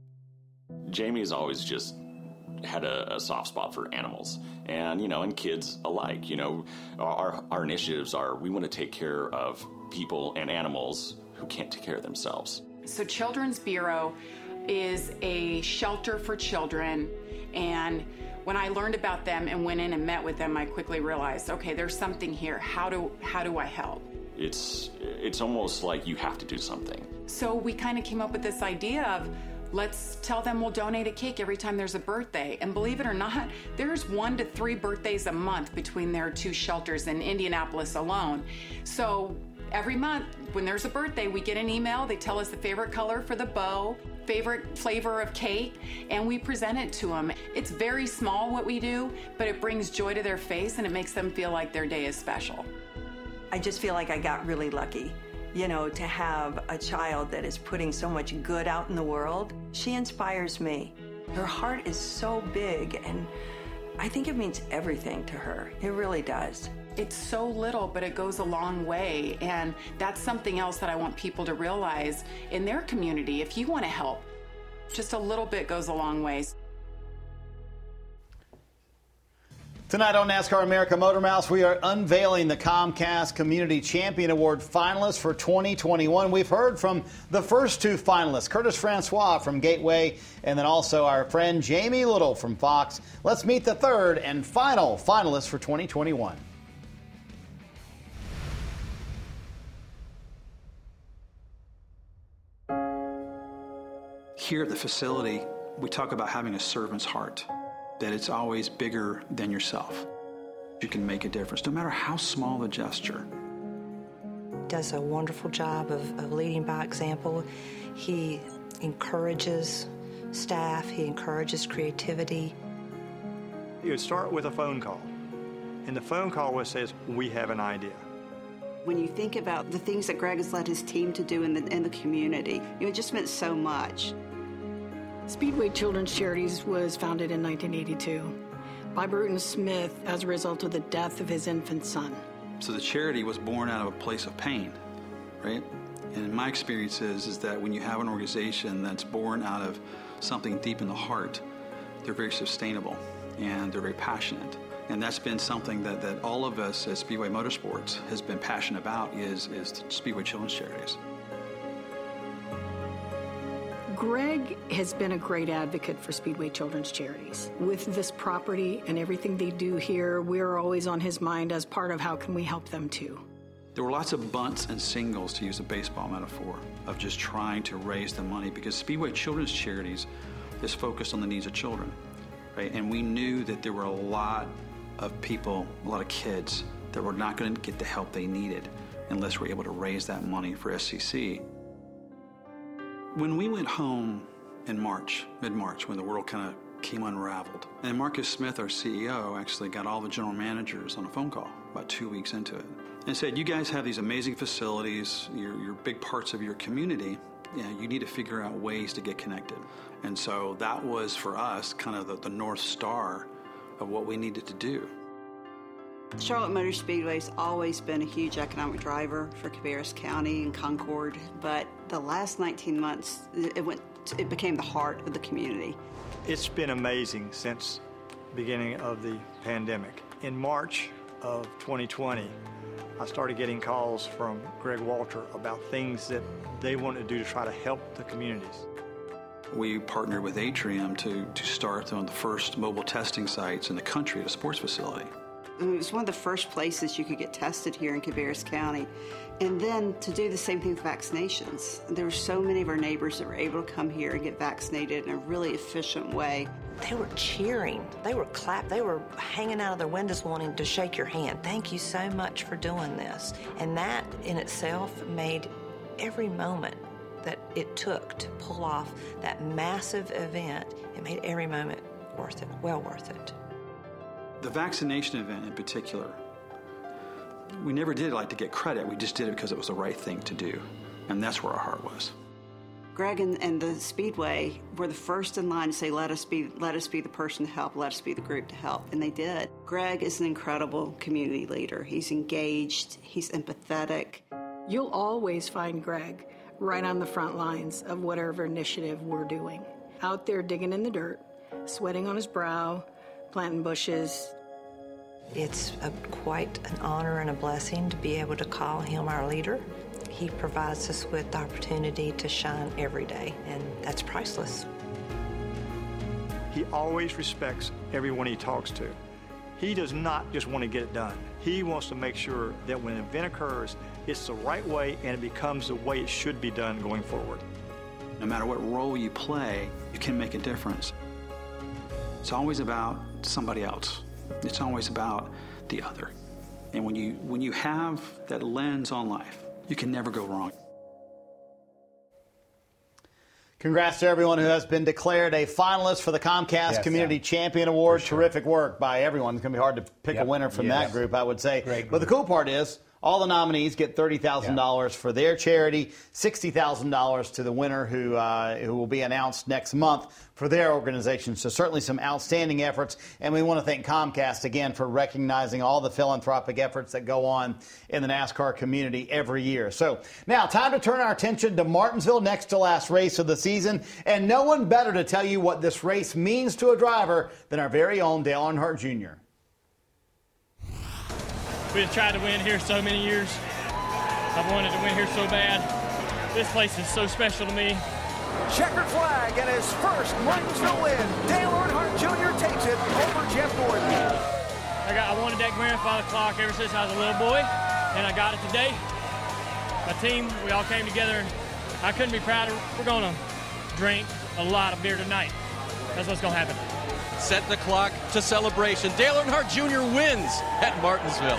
Jamie has always just had a, a soft spot for animals and, you know, and kids alike. You know, our, our initiatives are, we want to take care of people and animals who can't take care of themselves. So Children's Bureau is a shelter for children. And when I learned about them and went in and met with them, I quickly realized, okay, there's something here. How do how do I help? It's it's almost like you have to do something. So we kind of came up with this idea of, let's tell them we'll donate a cake every time there's a birthday. And believe it or not, there's one to three birthdays a month between their two shelters in Indianapolis alone. So every month, when there's a birthday, we get an email. They tell us the favorite color for the bow, favorite flavor of cake, and we present it to them. It's very small what we do, but it brings joy to their face, and it makes them feel like their day is special. I just feel like I got really lucky, you know, to have a child that is putting so much good out in the world. She inspires me. Her heart is so big, and I think it means everything to her. It really does. It's so little, but it goes a long way. And that's something else that I want people to realize in their community. If you want to help, just a little bit goes a long way. Tonight on NASCAR America Motor Mouth, we are unveiling the Comcast Community Champion Award finalists for twenty twenty-one. We've heard from the first two finalists, Curtis Francois from Gateway, and then also our friend Jamie Little from Fox. Let's meet the third and final finalist for twenty twenty-one. Here at the facility, we talk about having a servant's heart, that it's always bigger than yourself. You can make a difference, no matter how small the gesture. Does a wonderful job of, of leading by example. He encourages staff, he encourages creativity. You would start with a phone call, and the phone call was says, we have an idea. When you think about the things that Greg has led his team to do in the, in the community, you know, it just meant so much. Speedway Children's Charities was founded in nineteen eighty-two by Bruton Smith as a result of the death of his infant son. So the charity was born out of a place of pain, right? And in my experience is, is that when you have an organization that's born out of something deep in the heart, they're very sustainable and they're very passionate. And that's been something that, that all of us at Speedway Motorsports has been passionate about is, is Speedway Children's Charities. Greg has been a great advocate for Speedway Children's Charities. With this property and everything they do here, we're always on his mind as part of how can we help them too. There were lots of bunts and singles, to use a baseball metaphor, of just trying to raise the money because Speedway Children's Charities is focused on the needs of children, right? And we knew that there were a lot of people, a lot of kids that were not going to get the help they needed unless we're able to raise that money for S C C. When we went home in March, mid-March, when the world kind of came unraveled, and Marcus Smith, our C E O, actually got all the general managers on a phone call about two weeks into it and said, you guys have these amazing facilities, you're, you're big parts of your community, yeah, you need to figure out ways to get connected. And so that was, for us, kind of the, the North Star of what we needed to do. Charlotte Motor Speedway has always been a huge economic driver for Cabarrus County and Concord, but the last nineteen months, it went, it became the heart of the community. It's been amazing since the beginning of the pandemic. In March of twenty twenty, I started getting calls from Greg Walter about things that they wanted to do to try to help the communities. We partnered with Atrium to, to start on the first mobile testing sites in the country at a sports facility. It was one of the first places you could get tested here in Cabarrus County. And then to do the same thing with vaccinations. There were so many of our neighbors that were able to come here and get vaccinated in a really efficient way. They were cheering. They were clapping. They were hanging out of their windows wanting to shake your hand. Thank you so much for doing this. And that in itself made every moment that it took to pull off that massive event, it made every moment worth it, well worth it. The vaccination event in particular, we never did like to get credit. We just did it because it was the right thing to do. And that's where our heart was. Greg and, and the Speedway were the first in line to say, let us be let us be the person to help, let us be the group to help, and they did. Greg is an incredible community leader. He's engaged, he's empathetic. You'll always find Greg right on the front lines of whatever initiative we're doing. Out there digging in the dirt, sweating on his brow, planting bushes. It's a, quite an honor and a blessing to be able to call him our leader. He provides us with the opportunity to shine every day, and that's priceless. He always respects everyone he talks to. He does not just want to get it done. He wants to make sure that when an event occurs, it's the right way and it becomes the way it should be done going forward. No matter what role you play, you can make a difference. It's always about somebody else. It's always about the other. And when you when you have that lens on life, you can never go wrong. Congrats to everyone who has been declared a finalist for the Comcast yes, Community yeah. Champion Award. Sure. Terrific work by everyone. It's going to be hard to pick yep. a winner from yes. that group, I would say. Great group. But the cool part is all the nominees get thirty thousand dollars yeah. for their charity, sixty thousand dollars to the winner who uh, who will be announced next month for their organization. So certainly some outstanding efforts. And we want to thank Comcast again for recognizing all the philanthropic efforts that go on in the NASCAR community every year. So now time to turn our attention to Martinsville, next to last race of the season. And no one better to tell you what this race means to a driver than our very own Dale Earnhardt Junior We've tried to win here so many years. I've wanted to win here so bad. This place is so special to me. Checkered flag and his first Martinsville win. Dale Earnhardt Junior takes it over Jeff Gordon. I got I wanted that grandfather clock ever since I was a little boy, and I got it today. My team, we all came together, and I couldn't be prouder. We're going to drink a lot of beer tonight. That's what's going to happen. Set the clock to celebration. Dale Earnhardt Junior wins at Martinsville.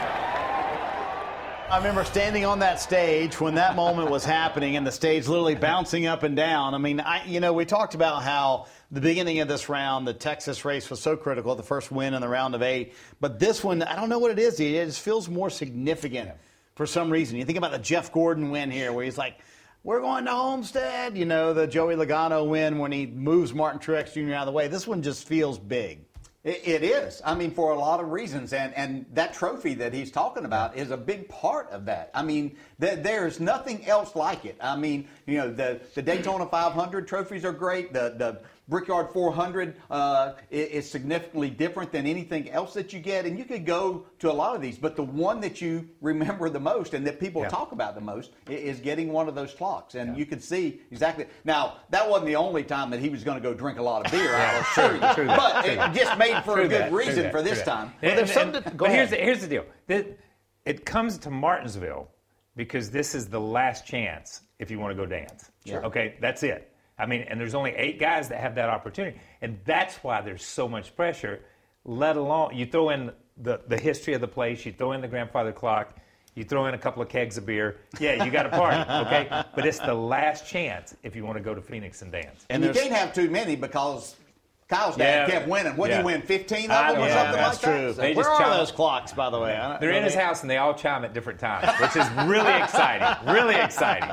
I remember standing on that stage when that moment was happening and the stage literally bouncing up and down. I mean, I, you know, we talked about how the beginning of this round, the Texas race was so critical, the first win in the round of eight. But this one, I don't know what it is. It just feels more significant for some reason. You think about the Jeff Gordon win here where he's like, we're going to Homestead. You know, the Joey Logano win when he moves Martin Truex Junior out of the way. This one just feels big. It is. I mean, for a lot of reasons. And, and that trophy that he's talking about is a big part of that. I mean, th- there's nothing else like it. I mean, you know, the, the Daytona five hundred trophies are great. The, the Brickyard four hundred uh, is significantly different than anything else that you get. And you could go to a lot of these. But the one that you remember the most and that people yeah. talk about the most is getting one of those clocks. And yeah. you could see exactly. Now, that wasn't the only time that he was going to go drink a lot of beer. yeah, I assure you. True but that. it just made for true a good that, reason that, for this time. Well, there's and, something. And, go but ahead. here's the, here's the deal. It, it comes to Martinsville because this is the last chance if you want to go dance. Sure. Okay, that's it. I mean, and there's only eight guys that have that opportunity. And that's why there's so much pressure, let alone you throw in the, the history of the place, you throw in the grandfather clock, you throw in a couple of kegs of beer. Yeah, you got a party, okay? But it's the last chance if you want to go to Phoenix and dance. And, and you can't have too many because Kyle's dad Yeah. kept winning. What did Yeah. he win, fifteen I of them or know, something that's like true. that? So They Where just are chime- those clocks, by the way? I- They're in his house and they all chime at different times, which is really exciting. Really exciting.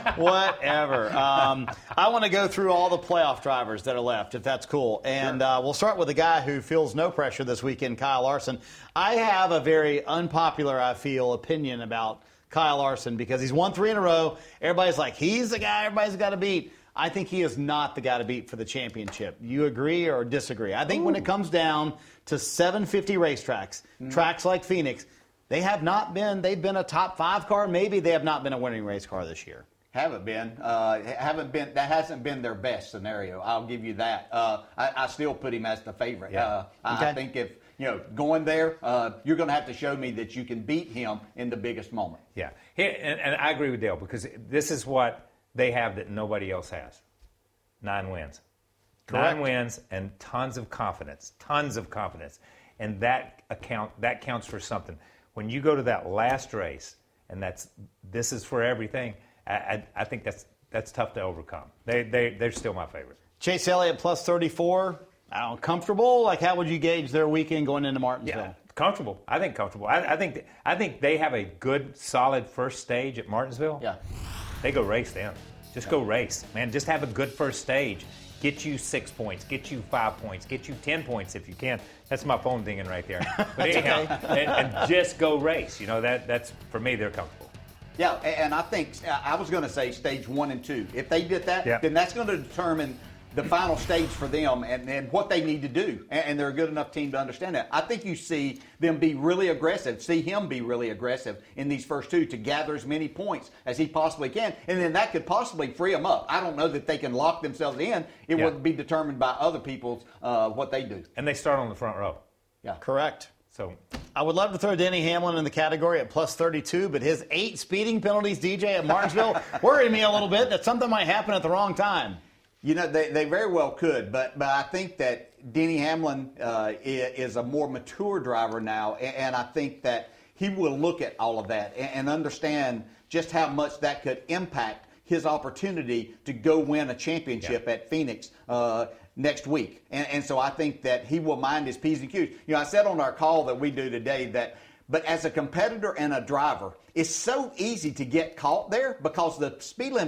Whatever. Um, I want to go through all the playoff drivers that are left, if that's cool. And uh, we'll start with a guy who feels no pressure this weekend, Kyle Larson. I have a very unpopular, I feel, opinion about Kyle Larson because he's won three in a row. Everybody's like, he's the guy everybody's got to beat. I think he is not the guy to beat for the championship. You agree or disagree? I think Ooh. when it comes down to seven fifty racetracks, mm. tracks like Phoenix, they have not been, they've been a top five car. Maybe they have not been a winning race car this year. Haven't been. Uh, haven't been. That hasn't been their best scenario. I'll give you that. Uh, I, I still put him as the favorite. Yeah. Uh, I, Okay. I think if, you know, going there, uh, you're going to have to show me that you can beat him in the biggest moment. Yeah. Here, and, and I agree with Dale because this is what they have that nobody else has. Nine wins. Correct. Nine wins and tons of confidence. Tons of confidence. And that account that counts for something. When you go to that last race, and that's this is for everything, I, I, I think that's that's tough to overcome. They they they're still my favorite. Chase Elliott plus thirty-four. I don't know, comfortable. Like, how would you gauge their weekend going into Martinsville? Yeah, comfortable. I think comfortable. I, I think I think they have a good, solid first stage at Martinsville. Yeah, they go race then. Just yeah. go race, man. Just have a good first stage. Get you six points. Get you five points. Get you ten points if you can. That's my phone dinging right there. But anyhow, okay. and, and just go race. You know that that's for me. They're comfortable. Yeah, and I think I was going to say stage one and two. If they did that, yeah. then that's going to determine the final stage for them and, and what they need to do. And, and they're a good enough team to understand that. I think you see them be really aggressive, see him be really aggressive in these first two to gather as many points as he possibly can. And then that could possibly free them up. I don't know that they can lock themselves in. It yeah. would be determined by other people's uh, what they do. And they start on the front row. Yeah, correct. So I would love to throw Denny Hamlin in the category at plus thirty-two, but his eight speeding penalties, D J, at Martinsville, worried me a little bit that something might happen at the wrong time. You know, they, they very well could, but but I think that Denny Hamlin uh, is a more mature driver now, and, and I think that he will look at all of that and, and understand just how much that could impact his opportunity to go win a championship yeah. at Phoenix uh, next week. And, and so I think that he will mind his P's and Q's. You know, I said on our call that we do today that, but as a competitor and a driver, it's so easy to get caught there because the speed limit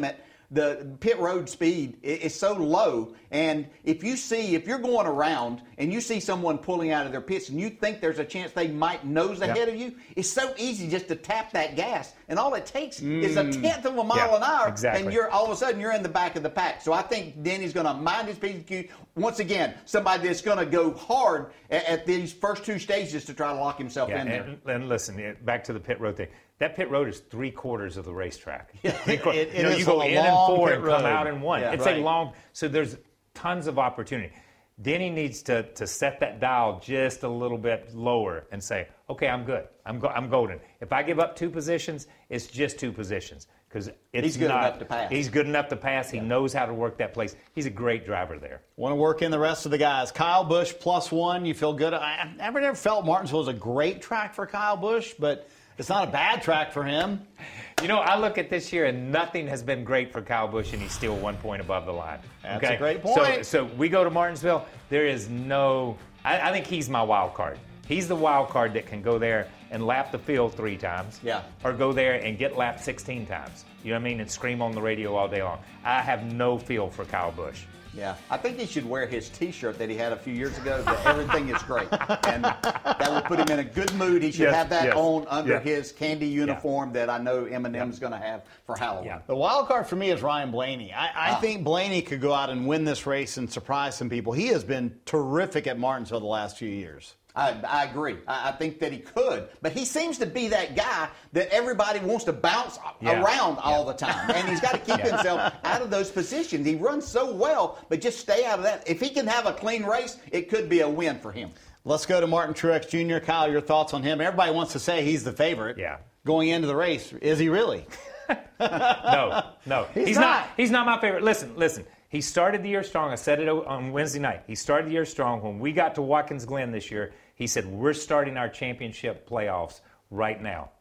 the pit road speed is so low. And if you see, if you're going around and you see someone pulling out of their pits and you think there's a chance they might nose ahead Yep. of you, it's so easy just to tap that gas. And all it takes Mm. is a tenth of a mile Yeah, an hour. exactly. And you're all of a sudden you're in the back of the pack. So I think Denny's going to mind his P Q. Once again, somebody that's going to go hard at, at these first two stages to try to lock himself Yeah, in there. and, and listen, yeah, back to the pit road thing. That pit road is three quarters of the racetrack. Yeah, Three quar- it- it you know, is you go a in and long four pit and come road. out in one. Yeah, it's right. a long. So there's tons of opportunity. Denny needs to to set that dial just a little bit lower and say, okay, I'm good. I'm go- I'm golden. If I give up two positions, it's just two positions because it's He's good not, enough to pass. He's good enough to pass. He knows how to work that place. He's a great driver there. Want to work in the rest of the guys. Kyle Busch plus one. You feel good. I I never, never felt Martinsville was a great track for Kyle Busch, but it's not a bad track for him. You know, I look at this year and nothing has been great for Kyle Busch, and he's still one point above the line. That's okay? a great So, point. so we go to Martinsville. There is no. I, I think he's my wild card. He's the wild card that can go there and lap the field three times. Yeah. Or go there and get lapped sixteen times. You know what I mean? And scream on the radio all day long. I have no feel for Kyle Busch. Yeah, I think he should wear his T-shirt that he had a few years ago. That everything is great, and that would put him in a good mood. He should Yes, have that yes, on under yeah. his candy uniform that I know Eminem's going to have for Halloween. The wild card for me is Ryan Blaney. I, I Ah. think Blaney could go out and win this race and surprise some people. He has been terrific at Martinsville the last few years. I, I agree. I, I think that he could, but he seems to be that guy that everybody wants to bounce Yeah. around all the time, and he's got to keep Yeah. himself out of those positions. He runs so well, but just stay out of that. If he can have a clean race, it could be a win for him. Let's go to Martin Truex Junior Kyle, your thoughts on him? Everybody wants to say he's the favorite. Yeah. Going into the race, is he really? No, no. He's not. not. He's not my favorite. Listen, listen. He started the year strong. I said it on Wednesday night. He started the year strong. When we got to Watkins Glen this year, he said, we're starting our championship playoffs right now.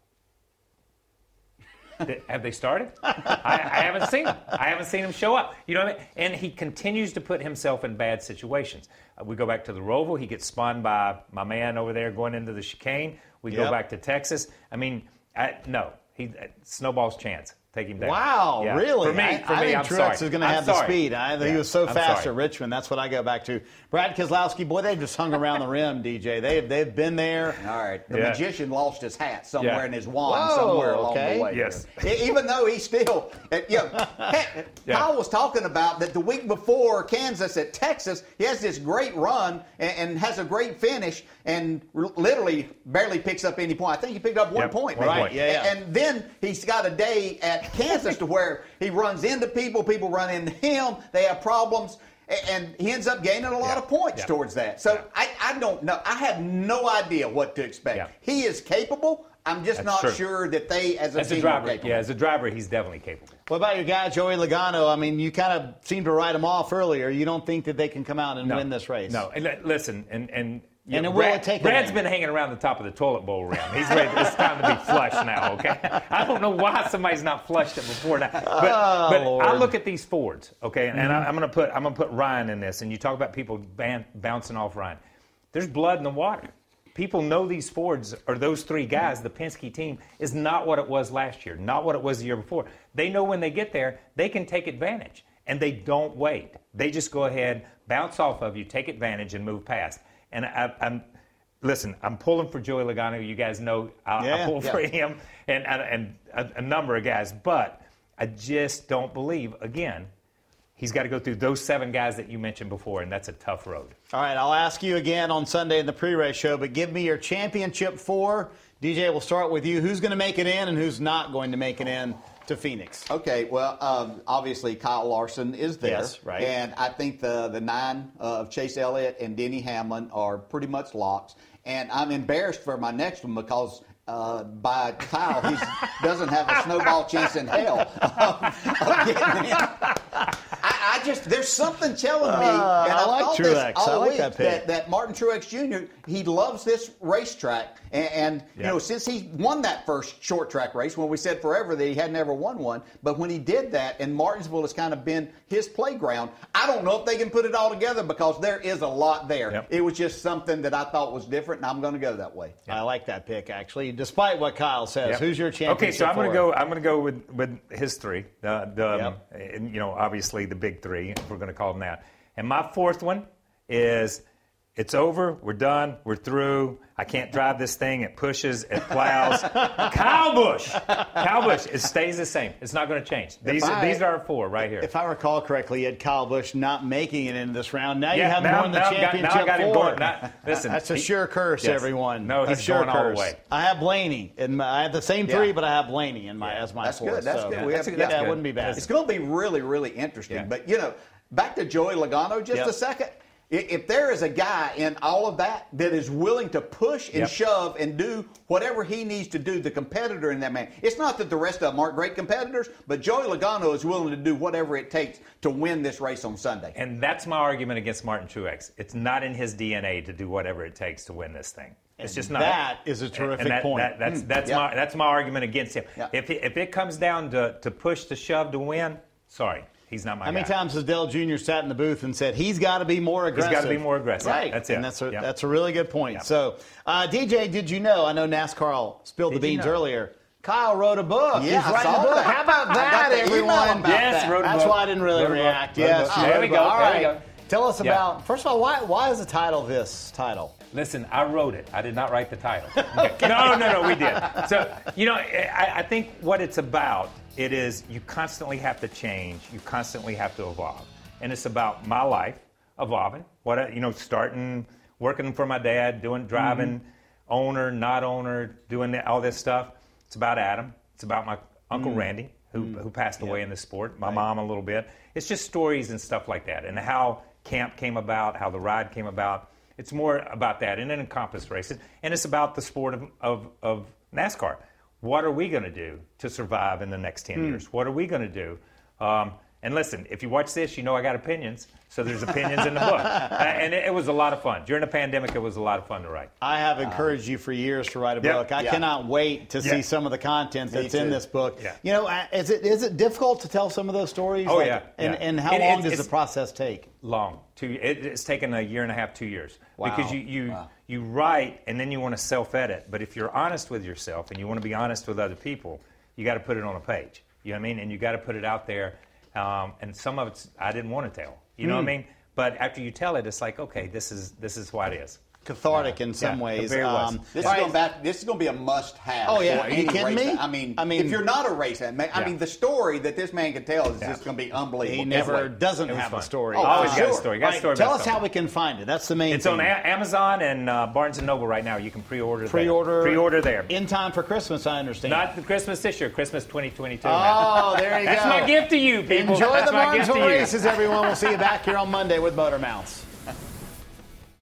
Th- Have they started? I, I haven't seen him. I haven't seen him show up. You know what I mean? And he continues to put himself in bad situations. Uh, we go back to the Roval. He gets spun by my man over there going into the chicane. We Yep. go back to Texas. I mean, I, no. He uh, snowball's chance. Take him down. Wow, Yeah. really? For me, I, for I me, think I'm Truex sorry. is going to I'm have the sorry. speed. I, Yeah, he was so I'm fast sorry. at Richmond. That's what I go back to. Brad Keselowski, boy, they've just hung around the rim, D J. They've, they've been there. All right. The Yeah. magician lost his hat somewhere Yeah. in his wand Whoa, somewhere along okay. the way. Yes. E- Even though he still, uh, you know, heck, Yeah. Kyle was talking about that the week before Kansas at Texas, he has this great run and, and has a great finish and r- literally barely picks up any point. I think he picked up one Yep, point. one maybe. point. Yeah, yeah. And, and then he's got a day at Kansas to where he runs into people, people run into him, they have problems. a- And he ends up gaining a lot Yeah. of points Yeah. towards that. So Yeah. I, I don't know. I have no idea what to expect. Yeah. He is capable. I'm just That's not true. sure that they, as a As a team, driver, are capable. yeah, as a driver, he's definitely capable. What about your guy, Joey Logano? I mean, you kind of seemed to write him off earlier. You don't think that they can come out and No. win this race? No, and li- listen, and and you And know, it will Brad, take a Brad's win. been hanging around the top of the toilet bowl rim. He's ready. It's time to be flushed now. Okay, I don't know why somebody's not flushed it before now. But, Oh, but Lord. I look at these Fords, okay, and, and I, Mm-hmm. I'm going to put I'm going to put Ryan in this. And you talk about people ban- bouncing off Ryan. There's blood in the water. People know these Fords or those three guys, the Penske team, is not what it was last year, not what it was the year before. They know when they get there, they can take advantage, and they don't wait. They just go ahead, bounce off of you, take advantage, and move past. And I, I'm, listen, I'm pulling for Joey Logano. You guys know I, Yeah, I pull yeah. for him and, and, and a, a number of guys, but I just don't believe, again, he's got to go through those seven guys that you mentioned before, and that's a tough road. All right, I'll ask you again on Sunday in the pre-race show, but give me your championship four. D J, we'll start with you. Who's going to make it in and who's not going to make it in to Phoenix? Okay, well, um, obviously Kyle Larson is there. Yes, right. And I think the, the nine uh, of Chase Elliott and Denny Hamlin are pretty much locks. And I'm embarrassed for my next one because uh, by Kyle, he doesn't have a snowball chance in hell of, of getting in. I, I I just there's something telling me, Uh, and I I've like thought Truex. this all I like week, that pick. that, that Martin Truex Junior he loves this racetrack, and, and you Yeah. know since he won that first short track race, when we said forever that he had never won one, but when he did that, and Martinsville has kind of been his playground. I don't know if they can put it all together because there is a lot there. Yep. It was just something that I thought was different, and I'm going to go that way. I like that pick, actually, despite what Kyle says. Yep. Who's your championship Okay, so I'm going to for? go. I'm going to go with, with his three. The, the Yep. and, you know, obviously the big three. If we're going to call them that. And my fourth one is, it's over. We're done. We're through. I can't drive this thing. It pushes. It plows. Kyle Busch. Kyle Busch. It stays the same. It's not going to change. These If are, I- these are our four right here. If I recall correctly, you had Kyle Busch not making it into this round. Now you Yeah, have now- him going to the now I've got- now I championship got him four. going. Now- listen, That's a he- sure curse, yes. everyone. No, A he's sure going all the curse. way. I have Blaney. In my, I have the same three, Yeah. but I have Blaney in my as my That's fourth. good. That's so good. We That's have- good. that's Yeah, it good. wouldn't be bad. It's going to be really, really interesting. Yeah. But, you know, back to Joey Logano just Yep. a second. I- If there is a guy in all of that that is willing to push and Yep. shove and do whatever he needs to do, the competitor in that man. It's not that the rest of them aren't great competitors, but Joey Logano is willing to do whatever it takes to win this race on Sunday. And that's my argument against Martin Truex. It's not in his D N A to do whatever it takes to win this thing. It's And just not. that is a terrific And that- point. that- that's Mm, that's yeah. my that's my argument against him. Yeah. If it, if it comes down to, to push to shove to win, sorry, he's not my How many guy. times has Dale Junior sat in the booth and said he's got to be more aggressive? gotta be more aggressive. Right. That's And it. that's a Yep. that's a really good point. Yep. So, uh, D J, did you know? I know NASCAR spilled the Did you beans know? earlier. Kyle wrote a book. Yeah, He's I writing saw a book. that. How about I that, got the email everyone? about Yes, that. wrote a That's book. why I didn't really Wrote a book. react. Wrote a Yes. book. you There wrote we a go. book. All There we right. go. Tell us Yeah. about, first of all, why why is the title this title? Listen, I wrote it. I did not write the title. Okay. No, no, no, we did. So, you know, I, I think what it's about, it is you constantly have to change. You constantly have to evolve. And it's about my life evolving. What, I, you know, starting, working for my dad, doing, driving, Mm-hmm. owner, not owner, doing the, all this stuff. It's about Adam. It's about my Uncle Mm. Randy, who, Mm. who passed away Yeah. in the sport, my Right. mom a little bit. It's just stories and stuff like that, and how camp came about, how the ride came about. It's more about that, and then encompass races, and it's about the sport of, of, of NASCAR. What are we going to do to survive in the next ten Hmm. years? What are we going to do? Um, and listen, if you watch this, you know I got opinions, so there's opinions in the book. Uh, and it, it was a lot of fun. During the pandemic, it was a lot of fun to write. I have encouraged you for years to write a Yep. book. I Yeah. cannot wait to Yeah. see some of the content Me that's in too. this book. Yeah. You know, uh, is it is it difficult to tell some of those stories? Oh, Like, yeah. And, Yeah. and how It- long it's- does it's- the process take? Long. Two. It, it's taken a year and a half, two years. Wow. Because you you, Wow. you write and then you want to self-edit. But if you're honest with yourself and you want to be honest with other people, you got to put it on a page. You know what I mean? And you got to put it out there. Um, and some of it's I didn't want to tell. You know Hmm. what I mean? But after you tell it, it's like, okay, this is this is what it is. Cathartic in some Yeah, it ways. very was. Um, This all is right. going back. This is going to be a must-have. Oh, yeah. for Are you any kidding race me? fan. I mean, I mean- if you're not a race fan, I Yeah. mean, the story that this man can tell is Yeah. just going to be unbelievable. He Can't never wait. doesn't It was have fun. a story. Oh, Always uh, got a sure. story. Got a All right, story tell about us how something. we can find it. That's the main It's thing. on A- Amazon and uh, Barnes and Noble right now. You can pre-order. there. Pre-order. Pre-order there. In time for Christmas, I understand. Not the Christmas this year. Christmas twenty twenty-two. Oh, there you That's go. my gift to you, people. Enjoy That's the my gift Martinsville to you. races, everyone. We'll see you back here on Monday with Motor Mouths.